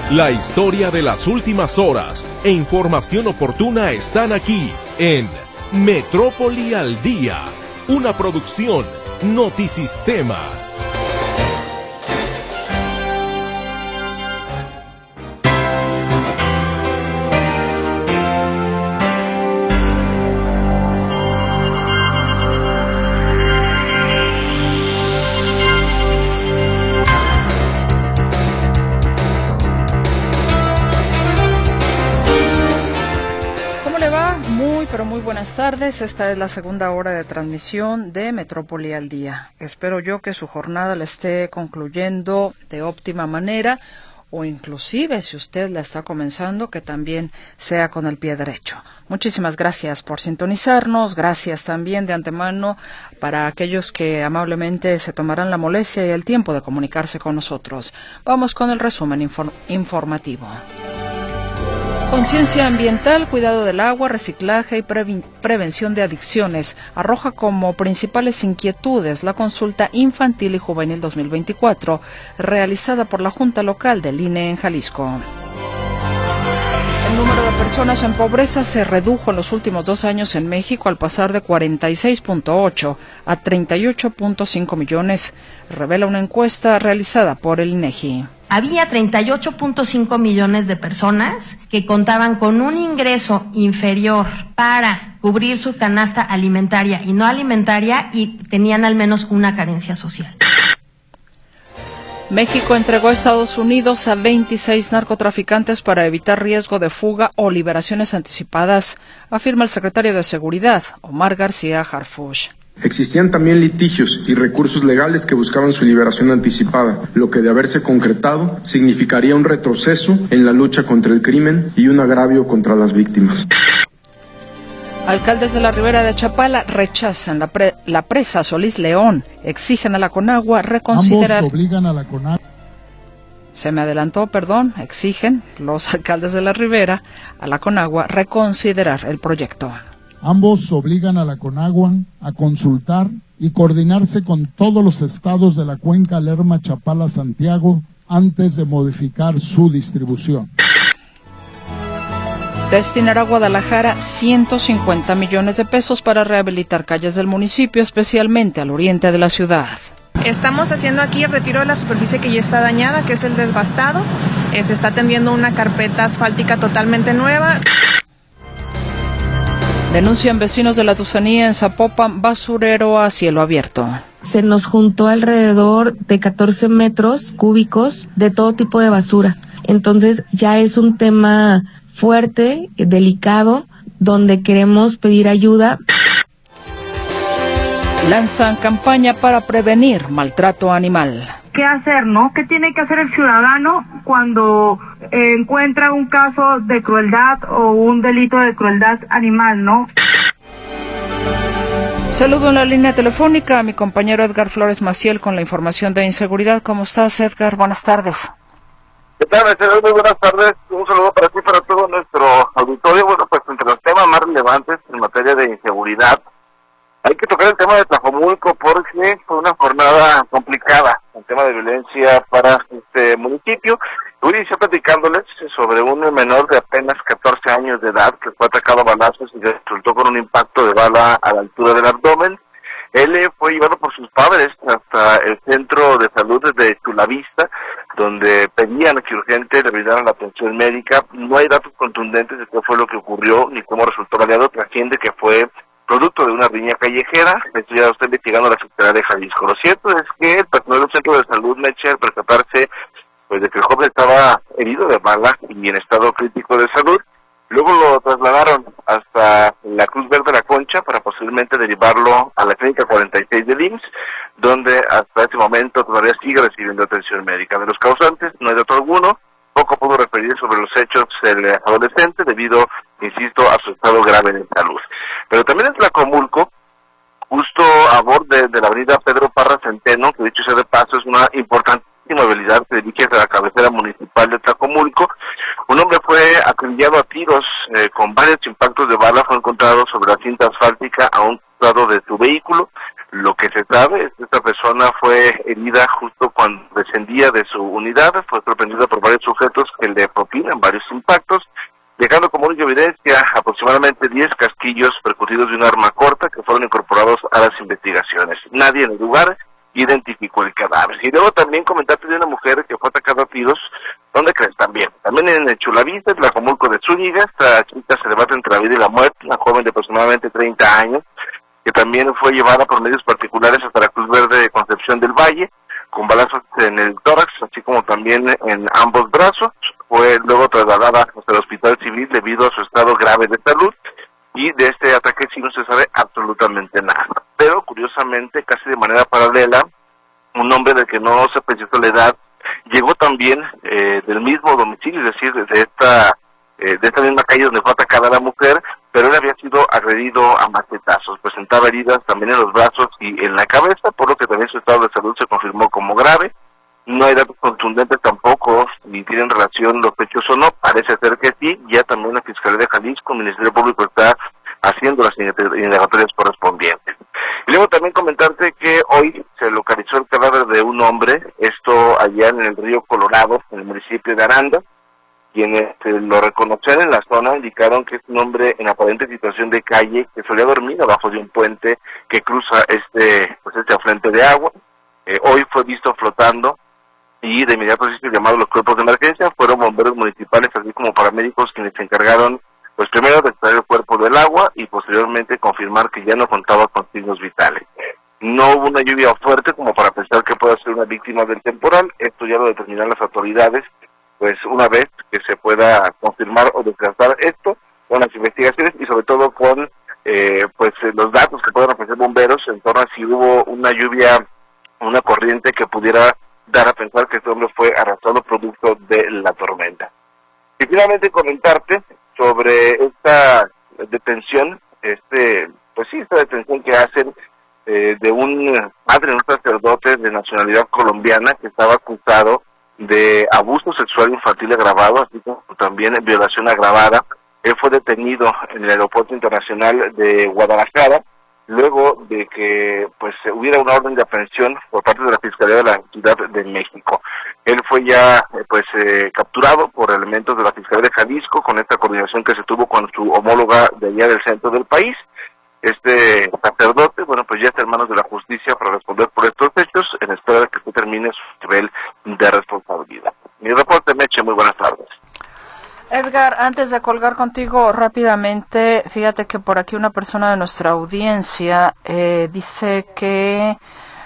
La historia de las últimas horas e información oportuna están aquí en Metrópoli al Día, una producción Notisistema. Muy buenas tardes, esta es la segunda hora de transmisión de Metrópoli al Día. Espero yo que su jornada la esté concluyendo de óptima manera, o inclusive si usted la está comenzando, que también sea con el pie derecho. Muchísimas gracias por sintonizarnos, gracias también de antemano para aquellos que amablemente se tomarán la molestia y el tiempo de comunicarse con nosotros. Vamos con el resumen informativo. Conciencia ambiental, cuidado del agua, reciclaje y prevención de adicciones arroja como principales inquietudes la consulta infantil y juvenil 2024 realizada por la Junta Local del INE en Jalisco. El número de personas en pobreza se redujo en los últimos 2 años en México al pasar de 46.8 a 38.5 millones, revela una encuesta realizada por el INEGI. Había 38.5 millones de personas que contaban con un ingreso inferior para cubrir su canasta alimentaria y no alimentaria y tenían al menos una carencia social. México entregó a Estados Unidos a 26 narcotraficantes para evitar riesgo de fuga o liberaciones anticipadas, afirma el secretario de Seguridad, Omar García Harfuch. Existían también litigios y recursos legales que buscaban su liberación anticipada, lo que de haberse concretado significaría un retroceso en la lucha contra el crimen y un agravio contra las víctimas. Alcaldes de la Ribera de Chapala rechazan la presa Solís León, exigen a la Conagua reconsiderar. Ambos obligan a la Conagua. Exigen los alcaldes de la Ribera a la Conagua reconsiderar el proyecto. Ambos obligan a la Conagua a consultar y coordinarse con todos los estados de la cuenca Lerma-Chapala-Santiago antes de modificar su distribución. Destinará a Guadalajara 150 millones de pesos para rehabilitar calles del municipio, especialmente al oriente de la ciudad. Estamos haciendo aquí el retiro de la superficie que ya está dañada, que es el desbastado. Se está tendiendo una carpeta asfáltica totalmente nueva. Denuncian vecinos de la Tusanía en Zapopan basurero a cielo abierto. Se nos juntó alrededor de 14 metros cúbicos de todo tipo de basura. Entonces ya es un tema fuerte, delicado, donde queremos pedir ayuda. Lanzan campaña para prevenir maltrato animal. ¿Qué hacer, no? ¿Qué tiene que hacer el ciudadano cuando encuentra un caso de crueldad o un delito de crueldad animal, no? Saludo en la línea telefónica a mi compañero Edgar Flores Maciel con la información de inseguridad. ¿Cómo estás, Edgar? Buenas tardes. ¿Qué tal, Mercedes? Muy buenas tardes. Un saludo para ti y para todo nuestro auditorio. Bueno, pues entre los temas más relevantes en materia de inseguridad, hay que tocar el tema de Tlajomulco porque fue una jornada complicada, el tema de violencia para este municipio. Voy a iniciar platicándoles sobre un menor de apenas 14 años de edad que fue atacado a balazos y resultó con un impacto de bala a la altura del abdomen. Él fue llevado por sus padres hasta el centro de salud de Chulavista, donde pedían que urgente le brindaran la atención médica. No hay datos contundentes de qué fue lo que ocurrió ni cómo resultó baleado. Trasciende que fue producto de una riña callejera. Esto ya está investigando la Secretaría de Jalisco. Lo cierto es que el personal del centro de salud Meche, al percatarse pues de que el joven estaba herido de bala y en estado crítico de salud, luego lo trasladaron hasta la Cruz Verde La Concha para posteriormente derivarlo a la Clínica 46 del IMSS, donde hasta ese momento todavía sigue recibiendo atención médica. De los causantes no hay dato alguno. Poco pudo referir sobre los hechos el adolescente debido, insisto, a su estado grave de salud. Pero también en Tlacomulco, justo a borde de la avenida Pedro Parra Centeno, que dicho sea de paso es una importantísima vialidad que dirige hacia la cabecera municipal de Tlacomulco, un hombre fue acribillado a tiros con varios impactos de bala. Fue encontrado sobre la cinta asfáltica a un lado de su vehículo. Lo que se sabe es que esta persona fue herida justo cuando descendía de su unidad, fue sorprendida por varios sujetos que le propinan varios impactos, dejando como única evidencia aproximadamente 10 casquillos percutidos de un arma corta que fueron incorporados a las investigaciones. Nadie en el lugar identificó el cadáver. Y luego también comentarte de una mujer que fue atacada a tiros. ¿Dónde crees? También en el Chulavista, en Tlajomulco de Zúñiga. Esta chica se debate entre la vida y la muerte, una joven de aproximadamente 30 años, que también fue llevada por medios particulares hasta la Cruz Verde de Concepción del Valle, con balazos en el tórax, así como también en ambos brazos. Fue luego trasladada hasta el Hospital Civil debido a su estado grave de salud, y de este ataque sí no se sabe absolutamente nada. Pero curiosamente, casi de manera paralela, un hombre del que no se precisó la edad llegó también del mismo domicilio, es decir, de esta misma calle donde fue atacada la mujer, pero él había sido agredido a machetazos, presentaba heridas también en los brazos y en la cabeza, por lo que también su estado de salud se confirmó como grave. No hay datos contundentes tampoco, ni tienen relación los hechos o no, parece ser que sí. Ya también la Fiscalía de Jalisco, el Ministerio Público, está haciendo las indagatorias correspondientes. Y luego también comentarte que hoy se localizó el cadáver de un hombre, esto allá en el río Colorado, en el municipio de Aranda. Quienes lo reconocieron en la zona indicaron que es un hombre en aparente situación de calle que solía dormir abajo de un puente que cruza este afluente de agua. Hoy fue visto flotando y de inmediato se hizo llamado a los cuerpos de emergencia. Fueron bomberos municipales así como paramédicos quienes se encargaron, pues primero de extraer el cuerpo del agua y posteriormente confirmar que ya no contaba con signos vitales. No hubo una lluvia fuerte como para pensar que pueda ser una víctima del temporal. Esto ya lo determinarán las autoridades, pues una vez que se pueda confirmar o descartar esto con las investigaciones y sobre todo con los datos que puedan ofrecer bomberos en torno a si hubo una lluvia, una corriente que pudiera dar a pensar que este hombre fue arrastrado producto de la tormenta. Y finalmente comentarte sobre esta detención, esta detención que hacen de un padre, un sacerdote de nacionalidad colombiana que estaba acusado de abuso sexual infantil agravado, así como también violación agravada. Él fue detenido en el Aeropuerto Internacional de Guadalajara, luego de que hubiera una orden de aprehensión por parte de la Fiscalía de la Ciudad de México. Él fue ya capturado por elementos de la Fiscalía de Jalisco con esta coordinación que se tuvo con su homóloga de allá del centro del país. Este sacerdote, ya está en manos de la justicia para responder por estos hechos, en espera de que se termine su nivel de responsabilidad. Mi reporte, Meche, muy buenas tardes. Edgar, antes de colgar contigo rápidamente, fíjate que por aquí una persona de nuestra audiencia dice que,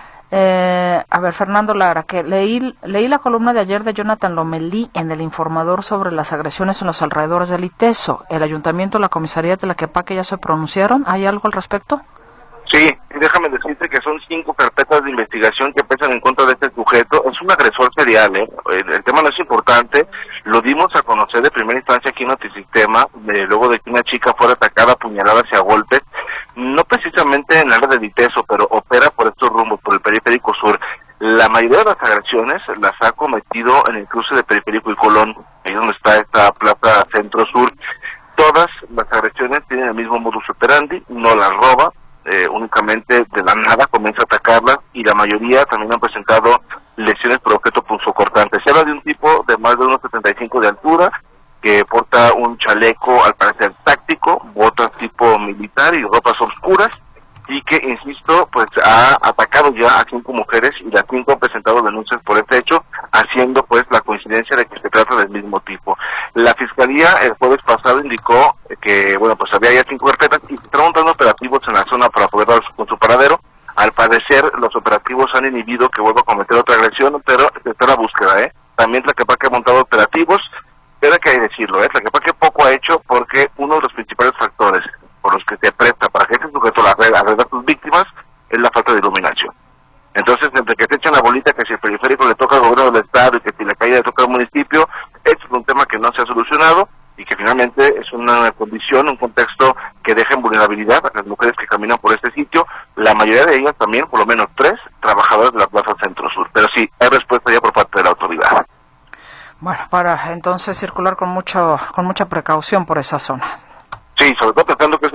Fernando Lara, que leí la columna de ayer de Jonathan Lomelí en El Informador sobre las agresiones en los alrededores del ITESO. ¿El ayuntamiento, la comisaría de Tlaquepaque ya se pronunciaron? ¿Hay algo al respecto? Sí, déjame decirte que son 5 carpetas de investigación que pesan en contra de este sujeto. Es un agresor serial, El tema no es importante. Lo dimos a conocer de primera instancia aquí en Notisistema, luego de que una chica fuera atacada, apuñalada hacia golpes, no precisamente en el área del ITESO, pero opera por estos rumbos, por el periférico sur. La mayoría de las agresiones las ha cometido en el cruce de Periférico y Colón, ahí donde está esta plaza centro-sur. Todas las agresiones tienen el mismo modus operandi, no las roba, únicamente de la nada comienza a atacarlas, y la mayoría también han presentado lesiones por objeto punzocortante. Se habla de un tipo de más de 1,75 de altura, que porta un chaleco al parecer táctico, botas tipo militar y ropas oscuras, y que, insisto, ha atacado ya a 5 mujeres y las 5 han presentado denuncias por este hecho, haciendo la coincidencia de que se trata del mismo tipo. La Fiscalía el jueves pasado indicó que, había ya 5 carpetas y se están montando operativos en la zona para poder dar con su paradero. Al parecer, los operativos han inhibido que vuelva a cometer otra agresión, pero está en la búsqueda, También Tlaquepaque ha montado operativos, pero hay que decirlo, Tlaquepaque poco ha hecho porque uno de los principales factores por los que se presta para que este sujeto arregla a sus víctimas es la falta de iluminación. Entonces, entre que te echan la bolita que si el periférico le toca al gobierno del estado y que si la calle le toca al municipio, esto es un tema que no se ha solucionado y que finalmente es una condición, un contexto que deja en vulnerabilidad a las mujeres que caminan por este sitio, la mayoría de ellas también, por lo menos 3 trabajadores de la Plaza Centro Sur. Pero sí, hay respuesta ya por parte de la autoridad. Bueno, para entonces circular con mucha precaución por esa zona. Sí, sobre todo pensando que es un punto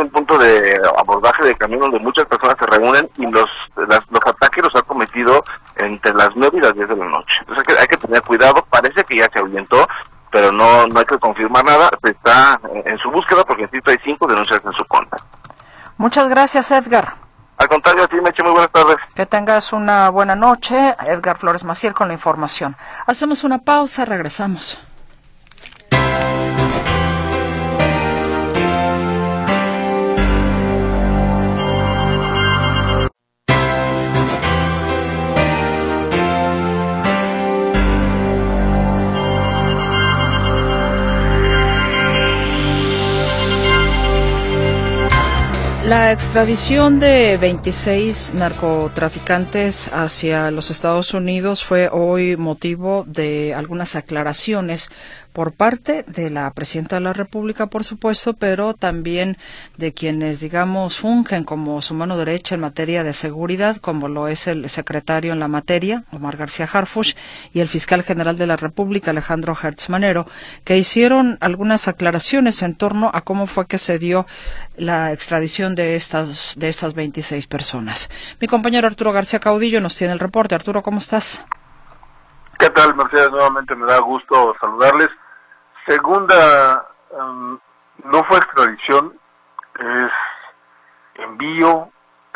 de abordaje de camión donde muchas personas se reúnen y los ataques los ha cometido entre las 9 y las 10 de la noche. Entonces hay que tener cuidado, parece que ya se ahuyentó, pero no hay que confirmar nada, está en su búsqueda porque insisto hay 5 denuncias en su contra. Muchas gracias, Edgar. Al contrario, a ti, Meche, muy buenas tardes. Que tengas una buena noche. Edgar Flores Maciel con la información. Hacemos una pausa, regresamos. La extradición de 26 narcotraficantes hacia los Estados Unidos fue hoy motivo de algunas aclaraciones por parte de la Presidenta de la República, por supuesto, pero también de quienes, digamos, fungen como su mano derecha en materia de seguridad, como lo es el secretario en la materia, Omar García Harfuch, y el fiscal general de la República, Alejandro Gertz Manero, que hicieron algunas aclaraciones en torno a cómo fue que se dio la extradición de estas 26 personas. Mi compañero Arturo García Caudillo nos tiene el reporte. Arturo, ¿cómo estás? ¿Qué tal, Mercedes? Nuevamente me da gusto saludarles. Segunda, no fue extradición, es envío,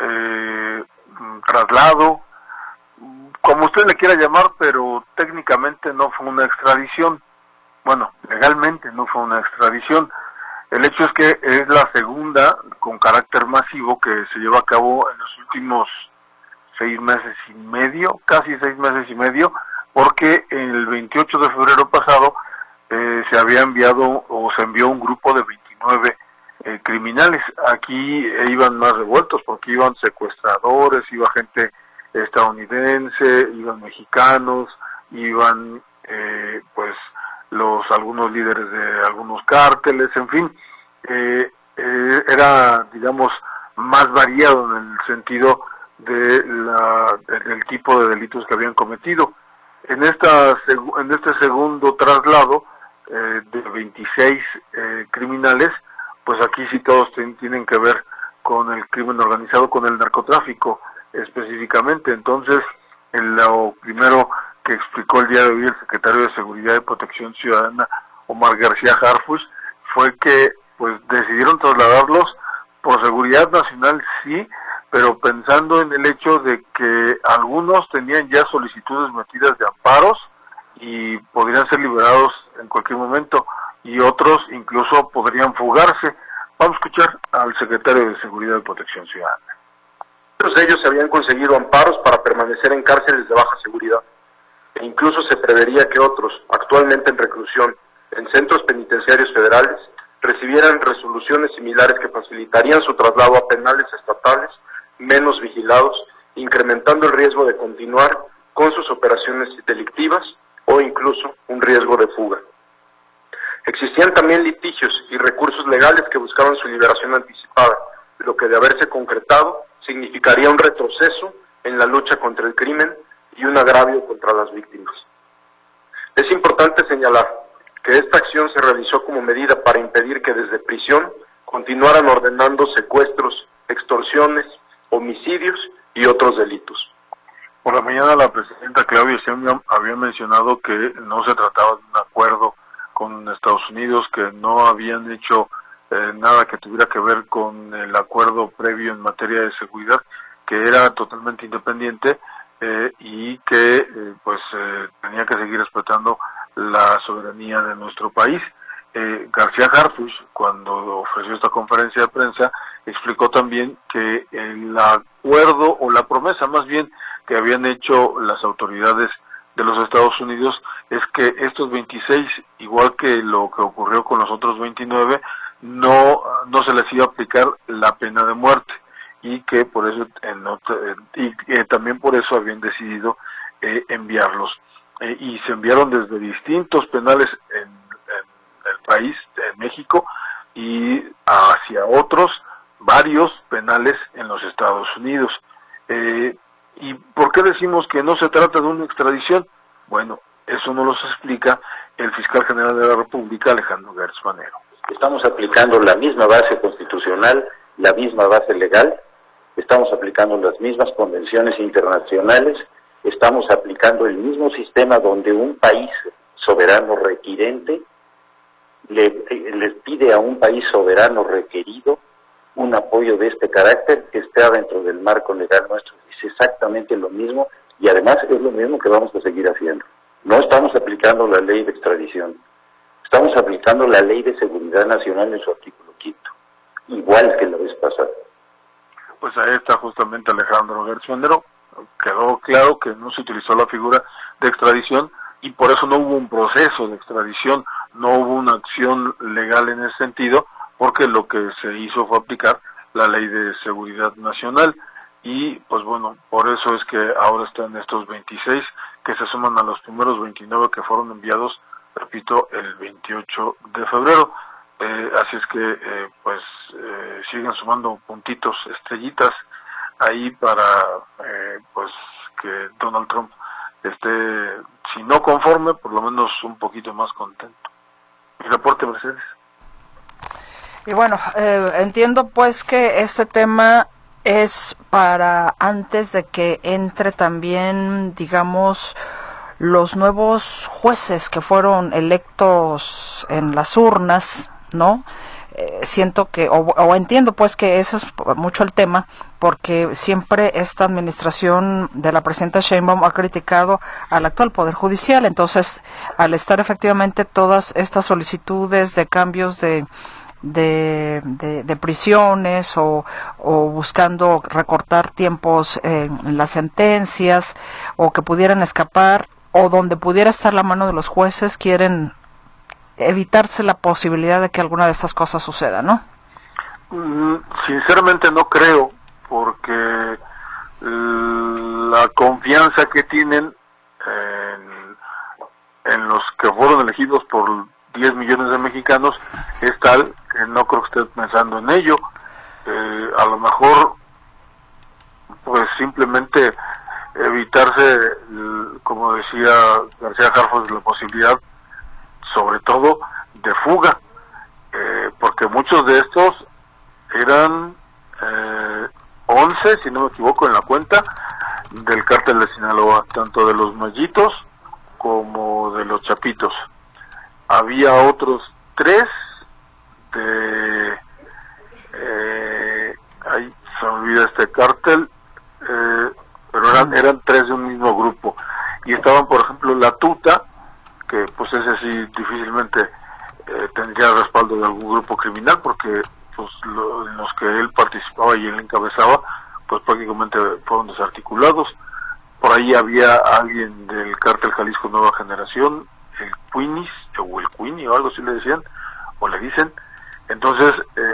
traslado, como usted le quiera llamar, pero técnicamente no fue una extradición. Bueno, legalmente no fue una extradición. El hecho es que es la segunda con carácter masivo que se lleva a cabo en los últimos 6 meses y medio, casi 6 meses y medio, porque el 28 de febrero pasado se había enviado o se envió un grupo de 29 criminales. Aquí iban más revueltos porque iban secuestradores, iba gente estadounidense, iban mexicanos, iban pues algunos líderes de algunos cárteles, en fin, era, digamos, más variado en el sentido del tipo de delitos que habían cometido. En este segundo traslado de 26 criminales, pues aquí sí todos tienen que ver con el crimen organizado, con el narcotráfico específicamente. Entonces, lo primero que explicó el día de hoy el secretario de Seguridad y Protección Ciudadana, Omar García Harfuch, fue que pues decidieron trasladarlos por seguridad nacional, sí, pero pensando en el hecho de que algunos tenían ya solicitudes metidas de amparos y podrían ser liberados en cualquier momento, y otros incluso podrían fugarse. Vamos a escuchar al secretario de Seguridad y Protección Ciudadana. Muchos de ellos habían conseguido amparos para permanecer en cárceles de baja seguridad, e incluso se prevería que otros, actualmente en reclusión en centros penitenciarios federales, recibieran resoluciones similares que facilitarían su traslado a penales estatales menos vigilados, incrementando el riesgo de continuar con sus operaciones delictivas o incluso un riesgo de fuga. Existían también litigios y recursos legales que buscaban su liberación anticipada, lo que de haberse concretado significaría un retroceso en la lucha contra el crimen y un agravio contra las víctimas. Es importante señalar que esta acción se realizó como medida para impedir que desde prisión continuaran ordenando secuestros, extorsiones, homicidios y otros delitos. Por la mañana la presidenta Claudia Sheinbaum había mencionado que no se trataba de un acuerdo con Estados Unidos, que no habían hecho nada que tuviera que ver con el acuerdo previo en materia de seguridad, que era totalmente independiente y que tenía que seguir respetando la soberanía de nuestro país. García Harfuch, cuando ofreció esta conferencia de prensa, explicó también que el acuerdo, o la promesa más bien, que habían hecho las autoridades de los Estados Unidos es que estos 26, igual que lo que ocurrió con los otros 29, no se les iba a aplicar la pena de muerte, y que por eso también por eso habían decidido enviarlos. Y se enviaron desde distintos penales en el país, en México, y hacia otros varios penales en los Estados Unidos. ¿Y por qué decimos que no se trata de una extradición? Bueno, eso nos lo explica el fiscal general de la República, Alejandro Gertz Manero. Estamos aplicando la misma base constitucional la misma base legal, estamos aplicando las mismas convenciones internacionales, estamos aplicando el mismo sistema donde un país soberano requirente les pide a un país soberano requerido un apoyo de este carácter que esté dentro del marco legal nuestro. Es exactamente lo mismo y además es lo mismo que vamos a seguir haciendo. No estamos aplicando la ley de extradición, estamos aplicando la ley de seguridad nacional en su artículo 5, igual que la vez pasada. Pues ahí está justamente Alejandro Gertz-Manero. Quedó claro que no se utilizó la figura de extradición y por eso no hubo un proceso de extradición, no hubo una acción legal en ese sentido, porque lo que se hizo fue aplicar la ley de seguridad nacional y pues bueno, por eso es que ahora están estos 26 que se suman a los primeros 29 que fueron enviados, repito, el 28 de febrero. Así es que siguen sumando puntitos, estrellitas ahí para pues que Donald Trump esté, si no conforme, por lo menos un poquito más contento. Mi reporte, Mercedes. Y bueno, entiendo pues que este tema es para antes de que entre también, digamos, los nuevos jueces que fueron electos en las urnas, ¿no? Siento que, o entiendo pues que ese es mucho el tema, porque siempre esta administración de la presidenta Sheinbaum ha criticado al actual Poder Judicial. Entonces, al estar efectivamente todas estas solicitudes de cambios de prisiones o buscando recortar tiempos en las sentencias o que pudieran escapar o donde pudiera estar la mano de los jueces, quieren evitarse la posibilidad de que alguna de estas cosas suceda, ¿no? Sinceramente no creo, porque la confianza que tienen en los que fueron elegidos por 10 millones de mexicanos es tal que no creo que estén pensando en ello. A lo mejor pues simplemente evitarse, como decía García Harfuch, la posibilidad sobre todo de fuga, porque muchos de estos eran 11, si no me equivoco en la cuenta, del cártel de Sinaloa, tanto de los Mallitos como de los Chapitos. Había otros 3 de ahí se me olvida este cártel, pero eran 3 de un mismo grupo, y estaban por ejemplo la Tuta, que pues ese sí difícilmente tendría respaldo de algún grupo criminal, porque pues en los que él participaba y él encabezaba pues prácticamente fueron desarticulados. Por ahí había alguien del cártel Jalisco Nueva Generación, el Queenies, o el Queenie o algo así le decían, o le dicen. Entonces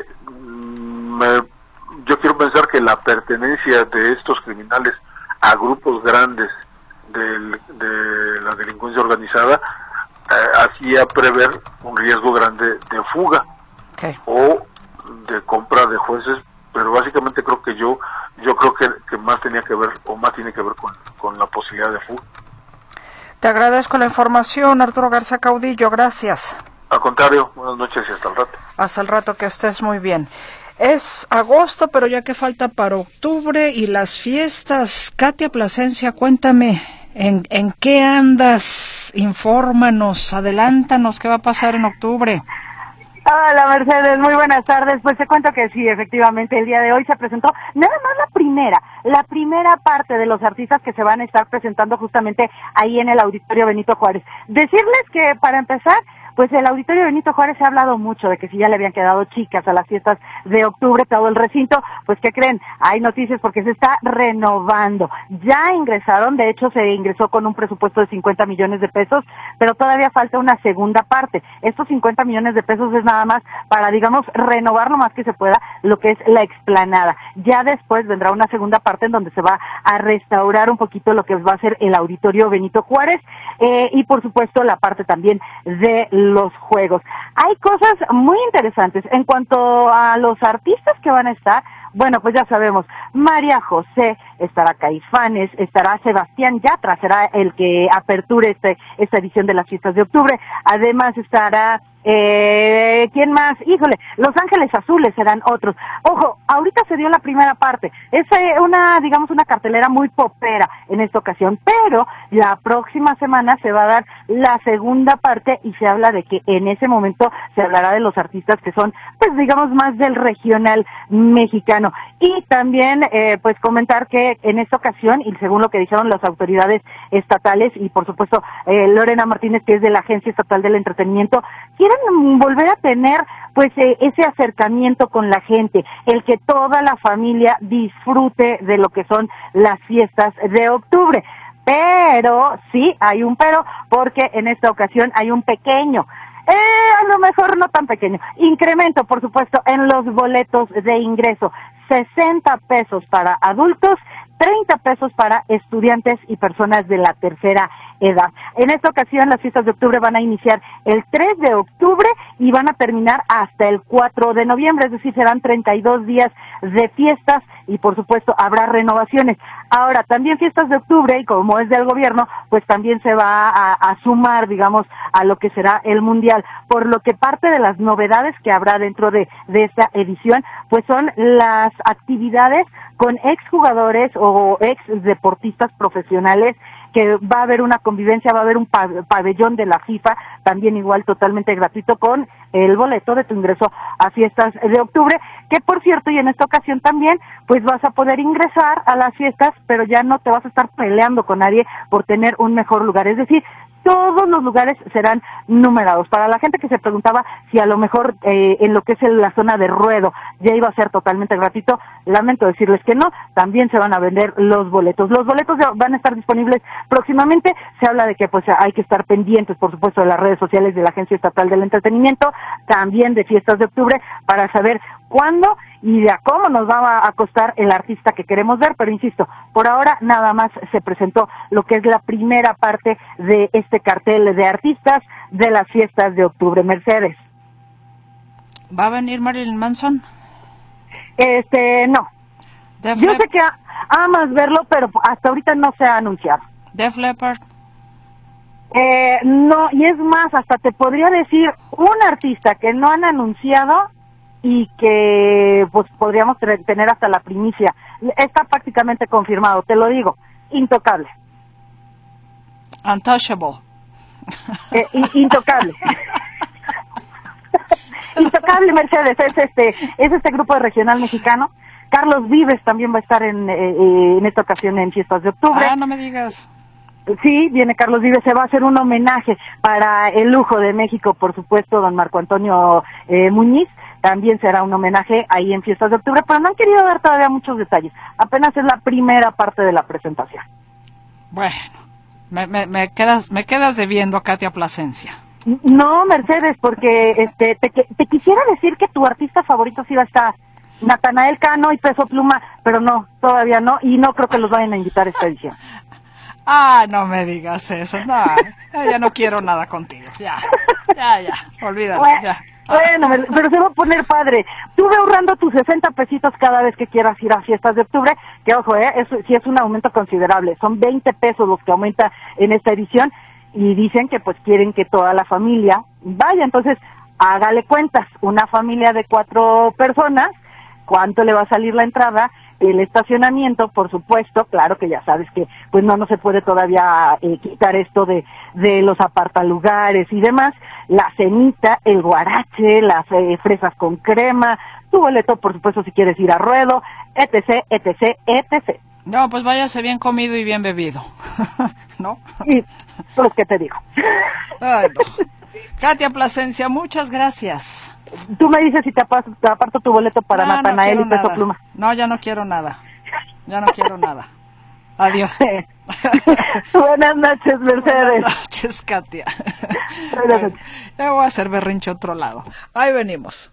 yo quiero pensar que la pertenencia de estos criminales a grupos grandes de la delincuencia organizada hacía prever un riesgo grande de fuga, okay, o de compra de jueces, pero básicamente creo que yo creo que más tenía que ver, o más tiene que ver con la posibilidad de fuga. Te agradezco la información, Arturo García Caudillo, gracias. Al contrario, buenas noches y hasta el rato. Hasta el rato, que estés muy bien. Es agosto, pero ya que falta para octubre y las fiestas. Katia Plasencia, cuéntame, ¿en qué andas? Infórmanos, adelántanos, ¿qué va a pasar en octubre? Hola Mercedes, muy buenas tardes. Pues te cuento que sí, efectivamente, el día de hoy se presentó nada más la primera parte de los artistas que se van a estar presentando justamente ahí en el Auditorio Benito Juárez. Decirles que, para empezar, pues el Auditorio Benito Juárez se ha hablado mucho de que si ya le habían quedado chicas a las fiestas de octubre todo el recinto, pues ¿qué creen? Hay noticias porque se está renovando. Ya ingresaron, de hecho se ingresó con un presupuesto de 50 millones de pesos, pero todavía falta una segunda parte. Estos 50 millones de pesos es nada más para, digamos, renovar lo más que se pueda lo que es la explanada. Ya después vendrá una segunda parte en donde se va a restaurar un poquito lo que va a ser el Auditorio Benito Juárez, y por supuesto la parte también de los juegos. Hay cosas muy interesantes en cuanto a los artistas que van a estar. Bueno, pues ya sabemos, María José, estará Caifanes, estará Sebastián Yatra, será el que aperture esta edición de las fiestas de octubre. Además estará ¿Quién más? Híjole, Los Ángeles Azules serán otros. Ojo, ahorita se dio la primera parte. Es una cartelera muy popera en esta ocasión, pero la próxima semana se va a dar la segunda parte y se habla de que en ese momento se hablará de los artistas que son, pues digamos, más del regional mexicano. Y también, pues comentar que en esta ocasión, y según lo que dijeron las autoridades estatales y por supuesto Lorena Martínez, que es de la Agencia Estatal del Entretenimiento, quieren volver a tener pues ese acercamiento con la gente, el que toda la familia disfrute de lo que son las fiestas de octubre. Pero, sí, hay un pero, porque en esta ocasión hay un pequeño, a lo mejor no tan pequeño, incremento, por supuesto, en los boletos de ingreso. 60 pesos para adultos, 30 pesos para estudiantes y personas de la tercera edad. En esta ocasión las fiestas de octubre van a iniciar el 3 de octubre y van a terminar hasta el 4 de noviembre, es decir, serán 32 días de fiestas y por supuesto habrá renovaciones. Ahora, también fiestas de octubre, y como es del gobierno, pues también se va a sumar, digamos, a lo que será el Mundial, por lo que parte de las novedades que habrá dentro de esta edición, pues son las actividades con exjugadores o ex deportistas profesionales, que va a haber una convivencia, va a haber un pabellón de la FIFA, también igual totalmente gratuito, con el boleto de tu ingreso a fiestas de octubre, que por cierto, y en esta ocasión también, pues vas a poder ingresar a las fiestas, pero ya no te vas a estar peleando con nadie por tener un mejor lugar, es decir, todos los lugares serán numerados. Para la gente que se preguntaba si a lo mejor en lo que es la zona de ruedo ya iba a ser totalmente gratuito, lamento decirles que no, también se van a vender los boletos. Los boletos van a estar disponibles próximamente. Se habla de que pues hay que estar pendientes, por supuesto, de las redes sociales de la Agencia Estatal del Entretenimiento, también de fiestas de octubre, para saber cuándo y de a cómo nos va a costar el artista que queremos ver, pero insisto, por ahora nada más se presentó lo que es la primera parte de este cartel de artistas de las fiestas de octubre. Mercedes. ¿Va a venir Marilyn Manson? No. Yo sé que amas verlo, pero hasta ahorita no se ha anunciado. Def Leppard. No, y es más, hasta te podría decir un artista que no han anunciado y que pues podríamos tener hasta la primicia. Está prácticamente confirmado, te lo digo, Intocable. Untouchable. Intocable. Intocable, Mercedes, es este grupo de regional mexicano. Carlos Vives también va a estar en esta ocasión en fiestas de octubre. No me digas. Sí, viene Carlos Vives, se va a hacer un homenaje para el lujo de México, por supuesto, don Marco Antonio Muñiz. También será un homenaje ahí en fiestas de octubre, pero no han querido dar todavía muchos detalles. Apenas es la primera parte de la presentación. Bueno, me quedas debiendo, Katia Plasencia. No, Mercedes, porque te quisiera decir que tu artista favorito sí va a estar, Natanael Cano y Peso Pluma, pero no, todavía no, y no creo que los vayan a invitar a esta edición. No me digas eso, no, ya no quiero nada contigo, ya, olvídalo, bueno, ya. Bueno, pero se va a poner padre. Tú ve ahorrando tus 60 pesitos cada vez que quieras ir a fiestas de octubre, que ojo, eso sí es un aumento considerable, son 20 pesos los que aumenta en esta edición, y dicen que pues quieren que toda la familia vaya, entonces hágale cuentas, una familia de 4 personas, ¿cuánto le va a salir la entrada? El estacionamiento, por supuesto, claro que ya sabes que pues no se puede todavía quitar esto de los apartalugares y demás, la cenita, el guarache, las fresas con crema, tu boleto, por supuesto, si quieres ir a ruedo, etc, etc, etc. No, pues váyase bien comido y bien bebido, ¿no? Y pues, ¿qué te digo? Ay, no. Katia Plasencia, muchas gracias. Tú me dices si te aparto tu boleto para Natanael y Peso Pluma. No, ya no quiero nada. Adiós. Buenas noches, Mercedes. Buenas noches, Katia. Buenas noches. Ya voy a hacer berrinche a otro lado. Ahí venimos.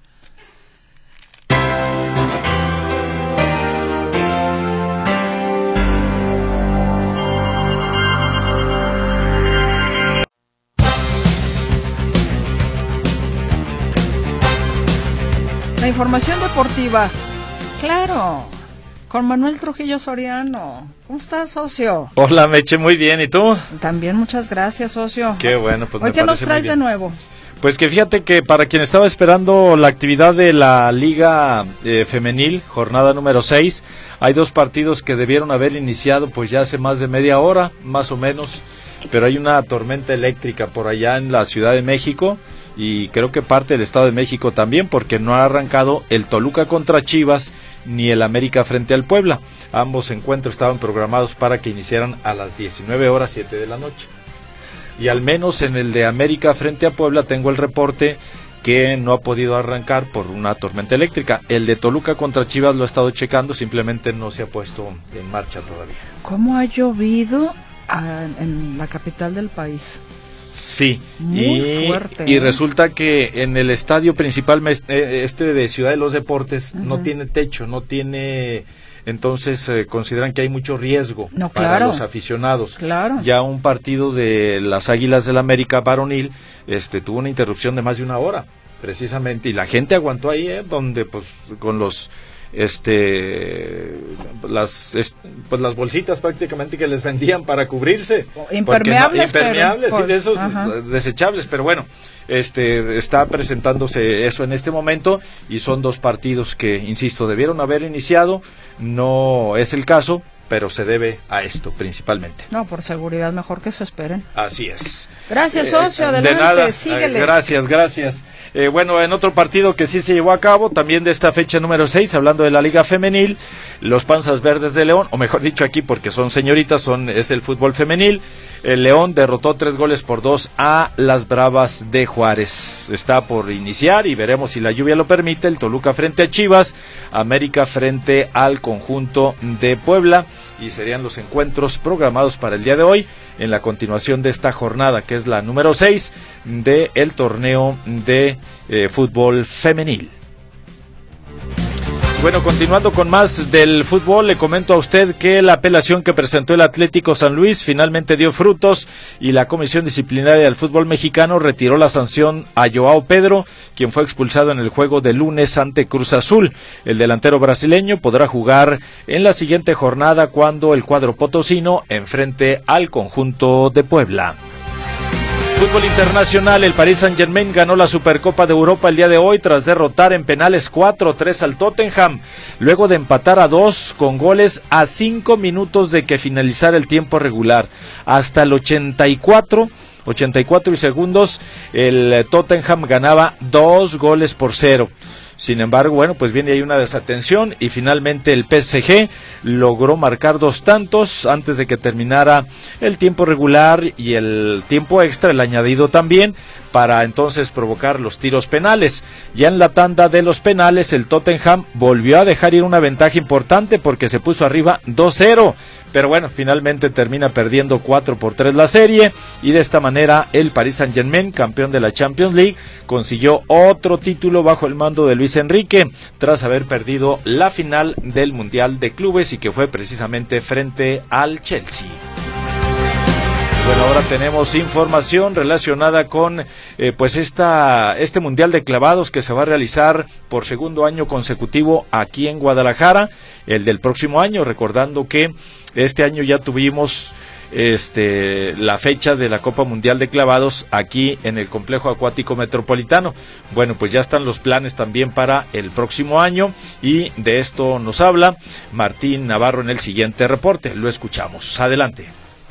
La información deportiva, claro, con Manuel Trujillo Soriano. ¿Cómo estás, socio? Hola, Meche, muy bien, ¿y tú? También, muchas gracias, socio. Qué bueno, pues ¿Hoy me qué nos parece traes muy de bien. nuevo? Pues que fíjate que para quien estaba esperando la actividad de la Liga Femenil, jornada número 6, hay 2 partidos que debieron haber iniciado pues ya hace más de media hora, más o menos, pero hay una tormenta eléctrica por allá en la Ciudad de México y creo que parte del Estado de México también, porque no ha arrancado el Toluca contra Chivas ni el América frente al Puebla. Ambos encuentros estaban programados para que iniciaran a las 19 horas 7 de la noche. Y al menos en el de América frente a Puebla tengo el reporte que no ha podido arrancar por una tormenta eléctrica. El de Toluca contra Chivas lo he estado checando, simplemente no se ha puesto en marcha todavía. ¿Cómo ha llovido en la capital del país? Sí, muy fuerte. Y resulta que en el estadio principal de Ciudad de los Deportes no tiene techo, no tiene... Entonces consideran que hay mucho riesgo para los aficionados. Claro. Ya un partido de las Águilas del América varonil tuvo una interrupción de más de 1 hora, precisamente, y la gente aguantó ahí, donde pues con los las bolsitas prácticamente que les vendían para cubrirse, impermeables, sí, de esos desechables, pero bueno, está presentándose eso en este momento y son 2 partidos que, insisto, debieron haber iniciado, no es el caso, pero se debe a esto principalmente. No, por seguridad mejor que se esperen. Así es. Gracias, socio, adelante, de nada, síguele. Gracias. Bueno, en otro partido que sí se llevó a cabo, también de esta fecha número 6, hablando de la Liga Femenil, los Panzas Verdes de León, o mejor dicho aquí porque son señoritas, es el fútbol femenil. El León derrotó 3-2 a las Bravas de Juárez. Está por iniciar y veremos si la lluvia lo permite. El Toluca frente a Chivas, América frente al conjunto de Puebla, y serían los encuentros programados para el día de hoy en la continuación de esta jornada, que es la número 6 del torneo de fútbol femenil. Bueno, continuando con más del fútbol, le comento a usted que la apelación que presentó el Atlético San Luis finalmente dio frutos y la Comisión Disciplinaria del Fútbol Mexicano retiró la sanción a Joao Pedro, quien fue expulsado en el juego de lunes ante Cruz Azul. El delantero brasileño podrá jugar en la siguiente jornada cuando el cuadro potosino enfrente al conjunto de Puebla. Fútbol internacional, el Paris Saint-Germain ganó la Supercopa de Europa el día de hoy tras derrotar en penales 4-3 al Tottenham, luego de empatar a 2 con goles a 5 minutos de que finalizara el tiempo regular. Hasta el 84 y segundos, el Tottenham ganaba 2-0. Sin embargo, bueno, pues viene ahí una desatención y finalmente el PSG logró marcar 2 tantos antes de que terminara el tiempo regular y el tiempo extra, el añadido también, para entonces provocar los tiros penales. Ya en la tanda de los penales, el Tottenham volvió a dejar ir una ventaja importante porque se puso arriba 2-0. Pero bueno, finalmente termina perdiendo 4-3 la serie y de esta manera el Paris Saint-Germain, campeón de la Champions League, consiguió otro título bajo el mando de Luis Enrique tras haber perdido la final del Mundial de Clubes y que fue precisamente frente al Chelsea. Bueno, ahora tenemos información relacionada con este Mundial de Clavados que se va a realizar por segundo año consecutivo aquí en Guadalajara, el del próximo año, recordando que este año ya tuvimos la fecha de la Copa Mundial de Clavados aquí en el Complejo Acuático Metropolitano. Bueno, pues ya están los planes también para el próximo año y de esto nos habla Martín Navarro en el siguiente reporte. Lo escuchamos. Adelante.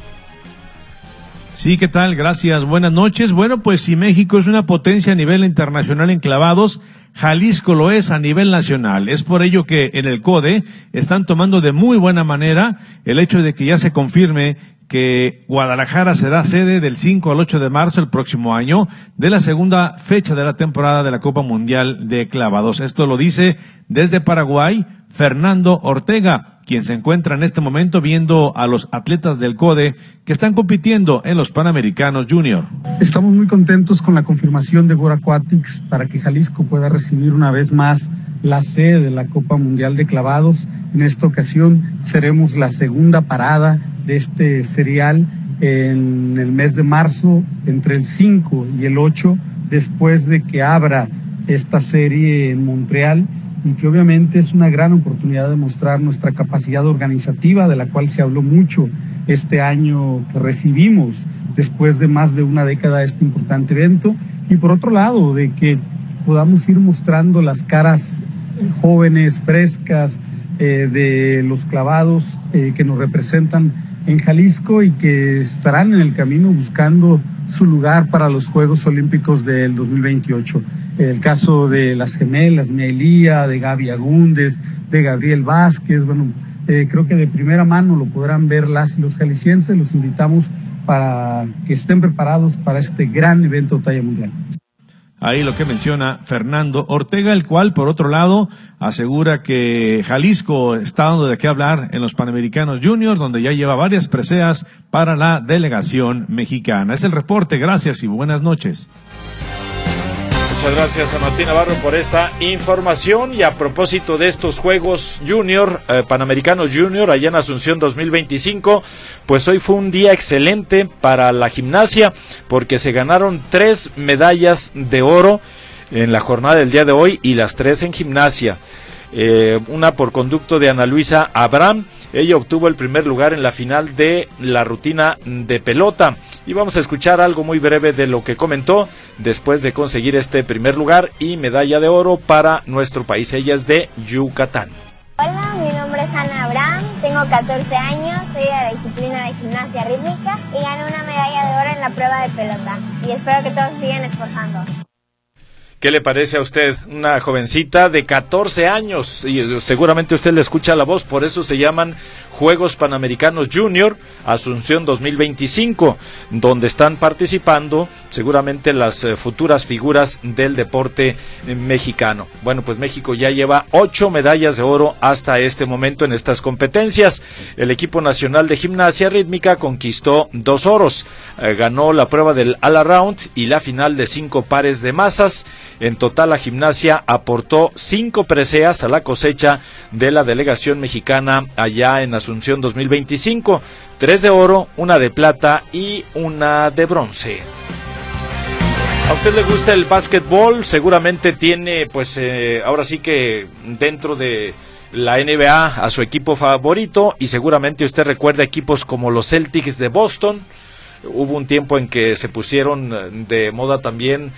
Sí, ¿qué tal? Gracias, buenas noches. Bueno, pues si México es una potencia a nivel internacional en clavados, Jalisco lo es a nivel nacional. Es por ello que en el CODE están tomando de muy buena manera el hecho de que ya se confirme que Guadalajara será sede del 5 al 8 de marzo el próximo año de la segunda fecha de la temporada de la Copa Mundial de Clavados. Esto lo dice desde Paraguay Fernando Ortega, quien se encuentra en este momento viendo a los atletas del CODE que están compitiendo en los Panamericanos Junior. Estamos muy contentos con la confirmación de World Aquatics para que Jalisco pueda recibir una vez más la sede de la Copa Mundial de Clavados. En esta ocasión seremos la segunda parada de este serial en el mes de marzo, entre el 5 y el 8, después de que abra esta serie en Montreal, y que obviamente es una gran oportunidad de mostrar nuestra capacidad organizativa, de la cual se habló mucho este año que recibimos después de más de una década este importante evento, y por otro lado, de que podamos ir mostrando las caras jóvenes, frescas, de los clavados que nos representan en Jalisco y que estarán en el camino buscando su lugar para los Juegos Olímpicos del 2028. El caso de las gemelas, Mielía, de Gaby Agúndez, de Gabriel Vázquez, bueno, creo que de primera mano lo podrán ver las y los jaliscienses. Los invitamos para que estén preparados para este gran evento de talla mundial. Ahí lo que menciona Fernando Ortega, el cual, por otro lado, asegura que Jalisco está dando de qué hablar en los Panamericanos Junior, donde ya lleva varias preseas para la delegación mexicana. Es el reporte, gracias y buenas noches. Muchas gracias a Martín Navarro por esta información. Y a propósito de estos Juegos Junior, Panamericanos Junior, allá en Asunción 2025, pues hoy fue un día excelente para la gimnasia, porque se ganaron 3 medallas de oro en la jornada del día de hoy, y las 3 en gimnasia. Una por conducto de Ana Luisa Abraham. Ella obtuvo el primer lugar en la final de la rutina de pelota. Y vamos a escuchar algo muy breve de lo que comentó después de conseguir este primer lugar y medalla de oro para nuestro país. Ella es de Yucatán. Hola, mi nombre es Ana Abraham, tengo 14 años, soy de la disciplina de gimnasia rítmica y gané una medalla de oro en la prueba de pelota. Y espero que todos se sigan esforzando. ¿Qué le parece a usted? Una jovencita de 14 años, y seguramente usted le escucha la voz, por eso se llaman Juegos Panamericanos Junior Asunción 2025, donde están participando seguramente las futuras figuras del deporte mexicano. Bueno, pues México ya lleva 8 medallas de oro hasta este momento en estas competencias. El equipo nacional de gimnasia rítmica conquistó 2 oros, ganó la prueba del all-around y la final de 5 pares de masas. En total, la gimnasia aportó 5 preseas a la cosecha de la delegación mexicana allá en Asunción 2025, 3 de oro, 1 de plata y 1 de bronce. ¿A usted le gusta el básquetbol? Seguramente tiene, pues, ahora sí que dentro de la NBA a su equipo favorito, y seguramente usted recuerda equipos como los Celtics de Boston. Hubo un tiempo en que se pusieron de moda también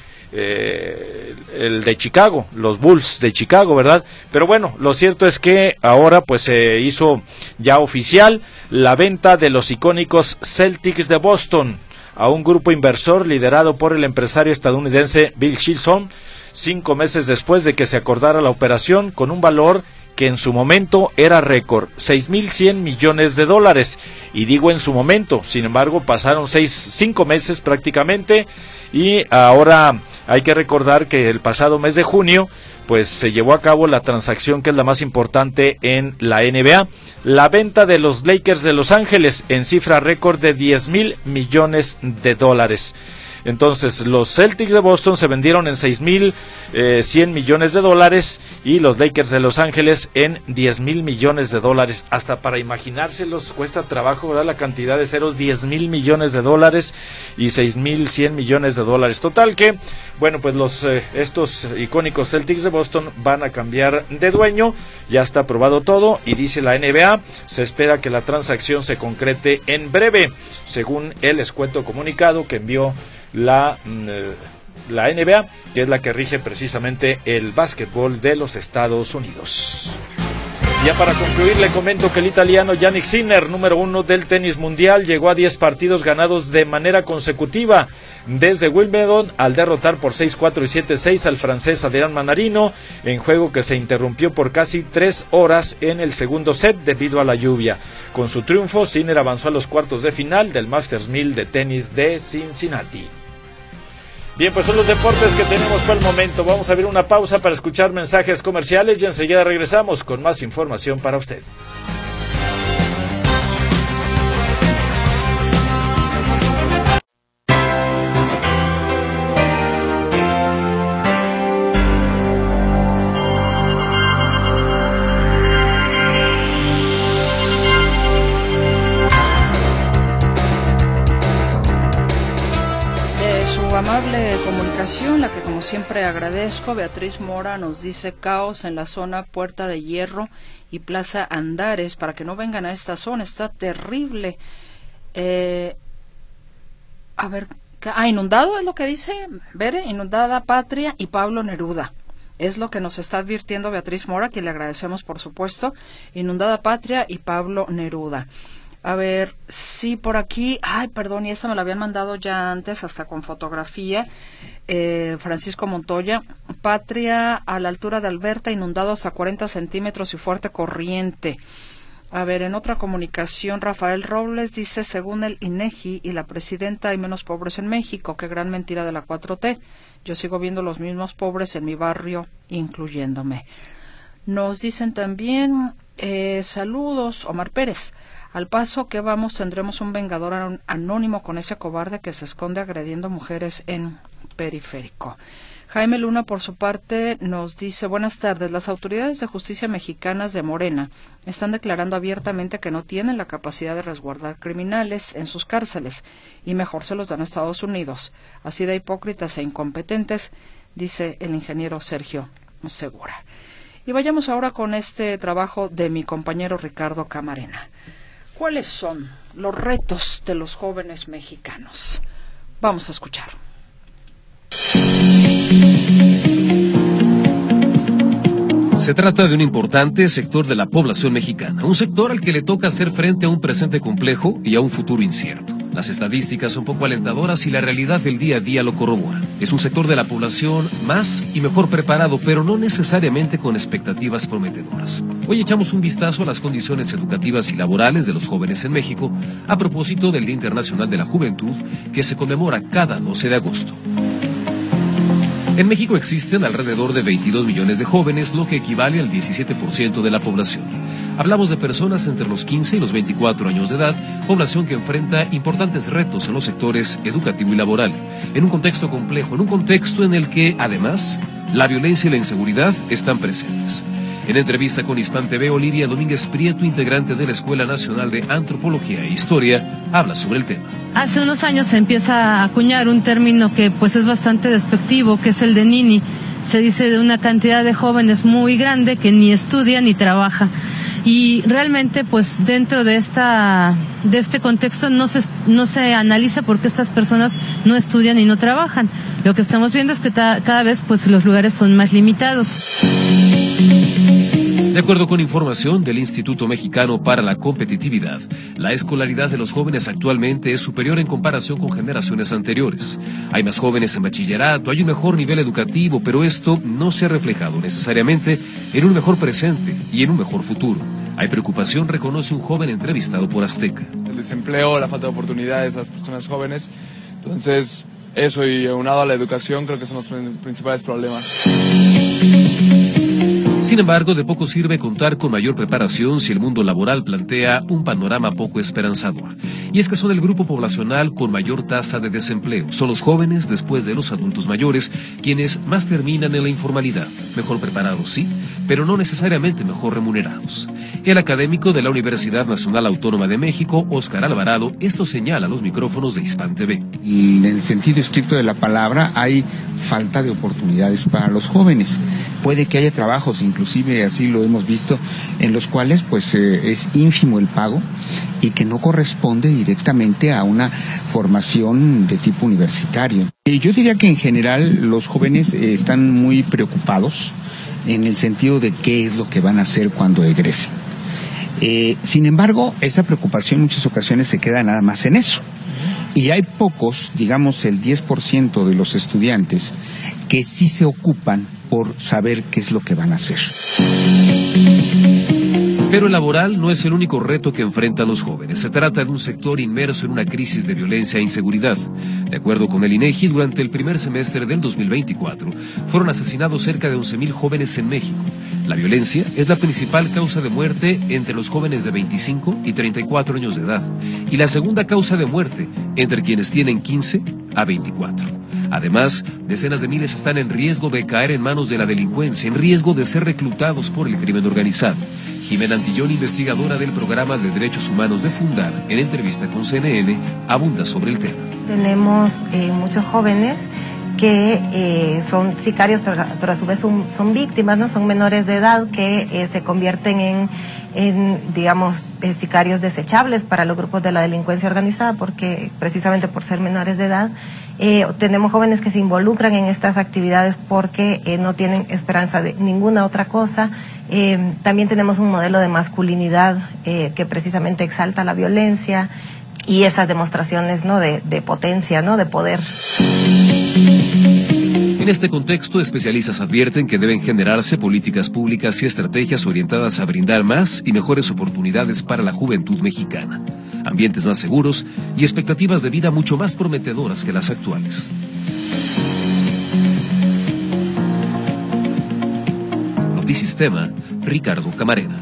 el de Chicago, los Bulls de Chicago, ¿verdad? Pero bueno, lo cierto es que ahora pues se hizo ya oficial la venta de los icónicos Celtics de Boston a un grupo inversor liderado por el empresario estadounidense Bill Shilson, 5 meses después de que se acordara la operación, con un valor que en su momento era récord, $6,100 millones. Y digo en su momento, sin embargo, pasaron 5 meses prácticamente, y ahora hay que recordar que el pasado mes de junio, pues se llevó a cabo la transacción que es la más importante en la NBA, la venta de los Lakers de Los Ángeles en cifra récord de $10,000 millones. Entonces, los Celtics de Boston se vendieron en $6,100 millones y los Lakers de Los Ángeles en $10,000 millones. Hasta para imaginárselos cuesta trabajo, ¿verdad? La cantidad de ceros, $10,000 millones y $6,100 millones. Total que, bueno, pues estos icónicos Celtics de Boston van a cambiar de dueño. Ya está aprobado todo, y dice la NBA, se espera que la transacción se concrete en breve, según el escueto comunicado que envió la NBA, que es la que rige precisamente el básquetbol de los Estados Unidos. Ya para concluir, le comento que el italiano Jannik Sinner, número 1 del tenis mundial, llegó a 10 partidos ganados de manera consecutiva desde Wimbledon, al derrotar por 6-4 y 7-6 al francés Adrián Manarino, en juego que se interrumpió por casi 3 horas en el segundo set debido a la lluvia. Con su triunfo, Sinner avanzó a los cuartos de final del Masters 1000 de tenis de Cincinnati. Bien, pues son los deportes que tenemos por el momento. Vamos a ver una pausa para escuchar mensajes comerciales y enseguida regresamos con más información para usted. Amable comunicación, la que como siempre agradezco. Beatriz Mora nos dice: caos en la zona Puerta de Hierro y Plaza Andares, para que no vengan a esta zona, está terrible. A ver, Inundado es lo que dice, Bere, Inundada Patria y Pablo Neruda. Es lo que nos está advirtiendo Beatriz Mora, que le agradecemos, por supuesto. Inundada Patria y Pablo Neruda. A ver, sí, por aquí, perdón, y esta me la habían mandado ya antes, hasta con fotografía, Francisco Montoya, Patria a la altura de Alberta, inundado hasta 40 centímetros y fuerte corriente. A ver, en otra comunicación, Rafael Robles dice, según el INEGI y la presidenta, hay menos pobres en México. Qué gran mentira de la 4T. Yo sigo viendo los mismos pobres en mi barrio, incluyéndome. Nos dicen también, saludos, Omar Pérez. Al paso que vamos tendremos un vengador anónimo con ese cobarde que se esconde agrediendo mujeres en Periférico. Jaime Luna, por su parte, nos dice, buenas tardes, las autoridades de justicia mexicanas de Morena están declarando abiertamente que no tienen la capacidad de resguardar criminales en sus cárceles y mejor se los dan a Estados Unidos. Así de hipócritas e incompetentes, dice el ingeniero Sergio Segura. Y vayamos ahora con este trabajo de mi compañero Ricardo Camarena. ¿Cuáles son los retos de los jóvenes mexicanos? Vamos a escuchar. Se trata de un importante sector de la población mexicana, un sector al que le toca hacer frente a un presente complejo y a un futuro incierto. Las estadísticas son poco alentadoras y la realidad del día a día lo corrobora. Es un sector de la población más y mejor preparado, pero no necesariamente con expectativas prometedoras. Hoy echamos un vistazo a las condiciones educativas y laborales de los jóvenes en México a propósito del Día Internacional de la Juventud, que se conmemora cada 12 de agosto. En México existen alrededor de 22 millones de jóvenes, lo que equivale al 17% de la población. Hablamos de personas entre los 15 y los 24 años de edad, población que enfrenta importantes retos en los sectores educativo y laboral, en un contexto complejo, en un contexto en el que, además, la violencia y la inseguridad están presentes. En entrevista con Hispan TV, Olivia Domínguez Prieto, integrante de la Escuela Nacional de Antropología e Historia, habla sobre el tema. Hace unos años se empieza a acuñar un término que pues es bastante despectivo, que es el de nini. Se dice de una cantidad de jóvenes muy grande que ni estudia ni trabaja. Y realmente pues dentro de este contexto no se analiza por qué estas personas no estudian y no trabajan. Lo que estamos viendo es que cada vez pues los lugares son más limitados. De acuerdo con información del Instituto Mexicano para la Competitividad, la escolaridad de los jóvenes actualmente es superior en comparación con generaciones anteriores. Hay más jóvenes en bachillerato, hay un mejor nivel educativo, pero esto no se ha reflejado necesariamente en un mejor presente y en un mejor futuro. Hay preocupación, reconoce un joven entrevistado por Azteca. El desempleo, la falta de oportunidades de las personas jóvenes, entonces eso y aunado a la educación creo que son los principales problemas. Sin embargo, de poco sirve contar con mayor preparación si el mundo laboral plantea un panorama poco esperanzador. Y es que son el grupo poblacional con mayor tasa de desempleo. Son los jóvenes, después de los adultos mayores, quienes más terminan en la informalidad. Mejor preparados, sí, pero no necesariamente mejor remunerados. El académico de la Universidad Nacional Autónoma de México, Óscar Alvarado, esto señala a los micrófonos de Hispan TV. En el sentido estricto de la palabra, hay falta de oportunidades para los jóvenes. Puede que haya trabajos, inclusive así lo hemos visto, en los cuales pues es ínfimo el pago y que no corresponde directamente a una formación de tipo universitario. Yo diría que en general los jóvenes están muy preocupados en el sentido de qué es lo que van a hacer cuando egresen. Sin embargo, esa preocupación en muchas ocasiones se queda nada más en eso. Y hay pocos, digamos el 10% de los estudiantes, que sí se ocupan por saber qué es lo que van a hacer. Pero el laboral no es el único reto que enfrentan los jóvenes. Se trata de un sector inmerso en una crisis de violencia e inseguridad. De acuerdo con el INEGI, durante el primer semestre del 2024, fueron asesinados cerca de 11,000 jóvenes en México. La violencia es la principal causa de muerte entre los jóvenes de 25 y 34 años de edad, y la segunda causa de muerte entre quienes tienen 15 a 24. Además, decenas de miles están en riesgo de caer en manos de la delincuencia, en riesgo de ser reclutados por el crimen organizado. Jimena Antillón, investigadora del Programa de Derechos Humanos de Fundar, en entrevista con CNN, abunda sobre el tema. Tenemos muchos jóvenes que son sicarios, pero a su vez son víctimas, ¿no? Son menores de edad que se convierten en, digamos, sicarios desechables para los grupos de la delincuencia organizada, porque precisamente por ser menores de edad, tenemos jóvenes que se involucran en estas actividades porque no tienen esperanza de ninguna otra cosa. También tenemos un modelo de masculinidad que precisamente exalta la violencia y esas demostraciones, ¿no?, de potencia, ¿no?, de poder. En este contexto, especialistas advierten que deben generarse políticas públicas y estrategias orientadas a brindar más y mejores oportunidades para la juventud mexicana, ambientes más seguros y expectativas de vida mucho más prometedoras que las actuales. Notisistema, Ricardo Camarena.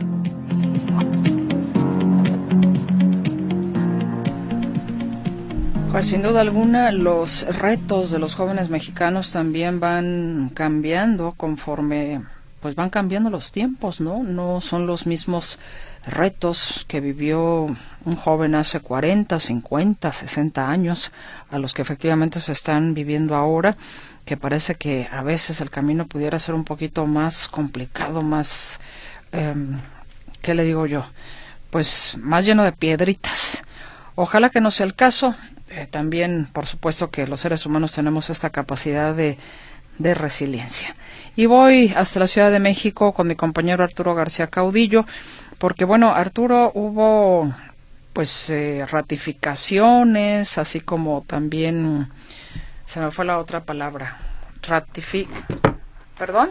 Pues sin duda alguna los retos de los jóvenes mexicanos también van cambiando conforme pues van cambiando los tiempos, ¿no? No son los mismos retos que vivió un joven hace 40, 50, 60 años a los que efectivamente se están viviendo ahora, que parece que a veces el camino pudiera ser un poquito más complicado, más, ¿qué le digo yo? Pues más lleno de piedritas. Ojalá que no sea el caso. También, por supuesto, que los seres humanos tenemos esta capacidad de resiliencia. Y voy hasta la Ciudad de México con mi compañero Arturo García Caudillo, porque, bueno, Arturo, hubo pues ratificaciones, así como también, se me fue la otra palabra, ¿perdón?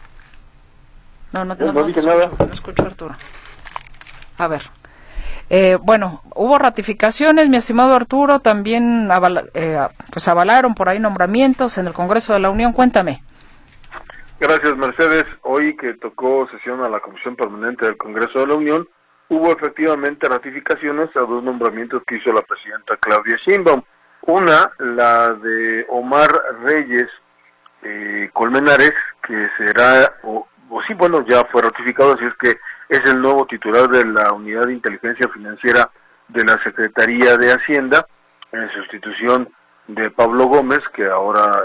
No dije nada. No escucho, Arturo. A ver. Bueno, hubo ratificaciones, mi estimado Arturo, también pues avalaron por ahí nombramientos en el Congreso de la Unión. Cuéntame. Gracias, Mercedes. Hoy que tocó sesión a la Comisión Permanente del Congreso de la Unión, hubo efectivamente ratificaciones a dos nombramientos que hizo la presidenta Claudia Sheinbaum. Una, la de Omar Reyes Colmenares, que será, ya fue ratificado, así es que es el nuevo titular de la Unidad de Inteligencia Financiera de la Secretaría de Hacienda, en sustitución de Pablo Gómez, que ahora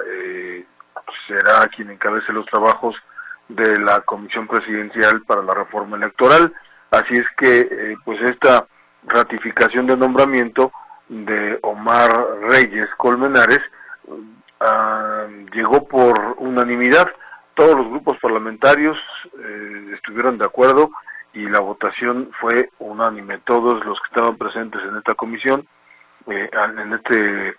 será quien encabece los trabajos de la Comisión Presidencial para la Reforma Electoral. Así es que pues esta ratificación de nombramiento de Omar Reyes Colmenares llegó por unanimidad. Todos los grupos parlamentarios estuvieron de acuerdo y la votación fue unánime. Todos los que estaban presentes en esta comisión, en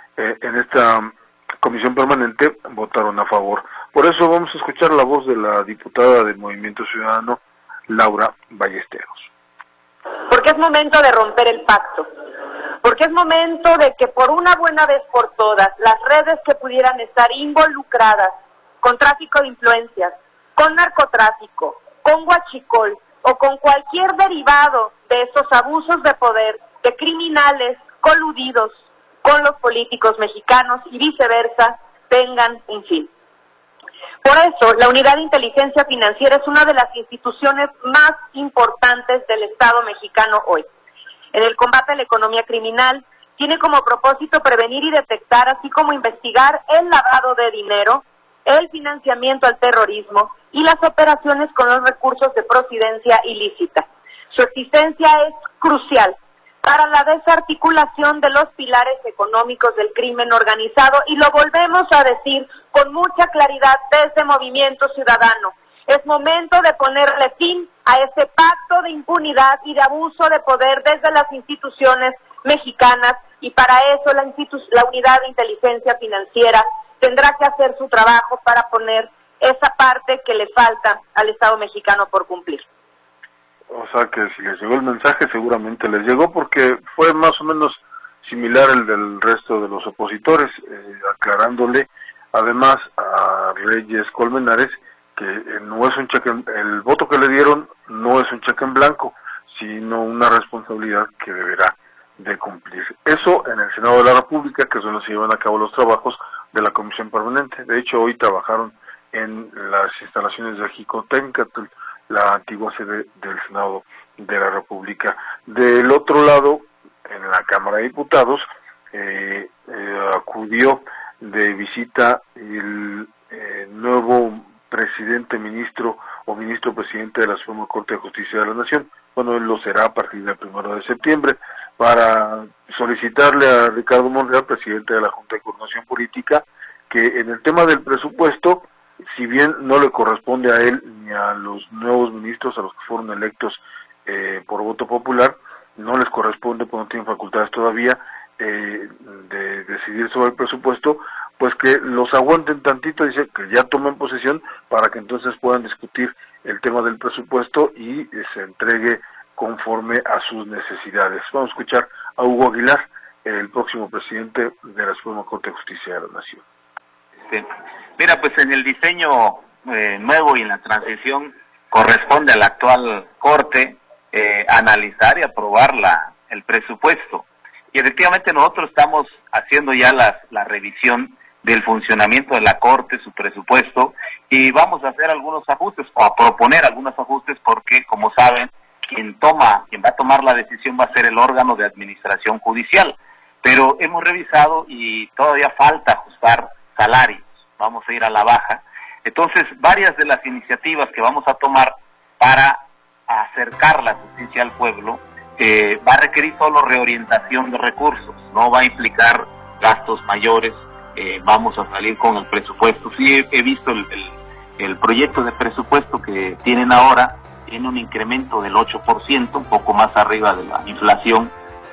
esta comisión permanente, votaron a favor. Por eso vamos a escuchar la voz de la diputada del Movimiento Ciudadano, Laura Ballesteros. Porque es momento de romper el pacto, porque es momento de que por una buena vez por todas, las redes que pudieran estar involucradas con tráfico de influencias, con narcotráfico, con huachicol o con cualquier derivado de esos abusos de poder de criminales coludidos con los políticos mexicanos y viceversa, tengan un fin. Por eso, la Unidad de Inteligencia Financiera es una de las instituciones más importantes del Estado mexicano hoy. En el combate a la economía criminal, tiene como propósito prevenir y detectar, así como investigar el lavado de dinero, el financiamiento al terrorismo y las operaciones con los recursos de procedencia ilícita. Su existencia es crucial para la desarticulación de los pilares económicos del crimen organizado, y lo volvemos a decir con mucha claridad desde Movimiento Ciudadano. Es momento de ponerle fin a ese pacto de impunidad y de abuso de poder desde las instituciones mexicanas, y para eso la Unidad de Inteligencia Financiera tendrá que hacer su trabajo para poner esa parte que le falta al Estado mexicano por cumplir. O sea que si les llegó el mensaje, seguramente les llegó, porque fue más o menos similar el del resto de los opositores, aclarándole además a Reyes Colmenares que no es un cheque, el voto que le dieron no es un cheque en blanco, sino una responsabilidad que deberá de cumplir. Eso en el Senado de la República, que es donde se llevan a cabo los trabajos de la Comisión Permanente. De hecho, hoy trabajaron en las instalaciones de Jicotencatl, la antigua sede del Senado de la República. Del otro lado, en la Cámara de Diputados, acudió de visita el nuevo ministro presidente de la Suprema Corte de Justicia de la Nación, bueno, él lo será a partir del 1 de septiembre, para solicitarle a Ricardo Monreal, presidente de la Junta de Coordinación Política, que en el tema del presupuesto, si bien no le corresponde a él ni a los nuevos ministros, a los que fueron electos por voto popular, no les corresponde, porque no tienen facultades todavía de decidir sobre el presupuesto, pues que los aguanten tantito, dice que ya tomen posesión para que entonces puedan discutir el tema del presupuesto y se entregue conforme a sus necesidades. Vamos a escuchar a Hugo Aguilar, el próximo presidente de la Suprema Corte de Justicia de la Nación. Mira, pues en el diseño nuevo y en la transición corresponde a la actual Corte analizar y aprobar el presupuesto. Y efectivamente nosotros estamos haciendo ya la revisión del funcionamiento de la Corte, su presupuesto, y vamos a hacer algunos ajustes, o a proponer algunos ajustes, porque, como saben, quien va a tomar la decisión va a ser el órgano de administración judicial. Pero hemos revisado y todavía falta ajustar salarios, vamos a ir a la baja. Entonces, varias de las iniciativas que vamos a tomar para acercar la justicia al pueblo, va a requerir solo reorientación de recursos, no va a implicar gastos mayores, vamos a salir con el presupuesto. Sí, he visto el proyecto de presupuesto que tienen ahora, tiene un incremento del 8%, un poco más arriba de la inflación,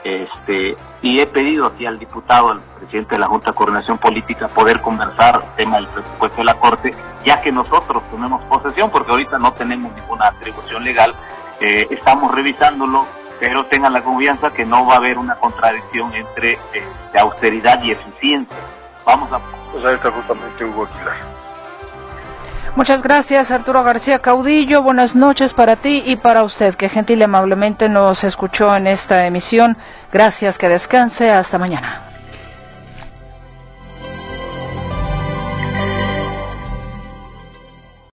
y he pedido aquí al diputado, al presidente de la Junta de Coordinación Política, poder conversar el tema del presupuesto de la Corte, ya que nosotros tenemos posesión, porque ahorita no tenemos ninguna atribución legal, estamos revisándolo, pero tengan la confianza que no va a haber una contradicción entre austeridad y eficiencia. Vamos a... Pues ahí está justamente Hugo Aguilar. Muchas gracias, Arturo García Caudillo. Buenas noches para ti y para usted, que gentil y amablemente nos escuchó en esta emisión. Gracias, que descanse. Hasta mañana.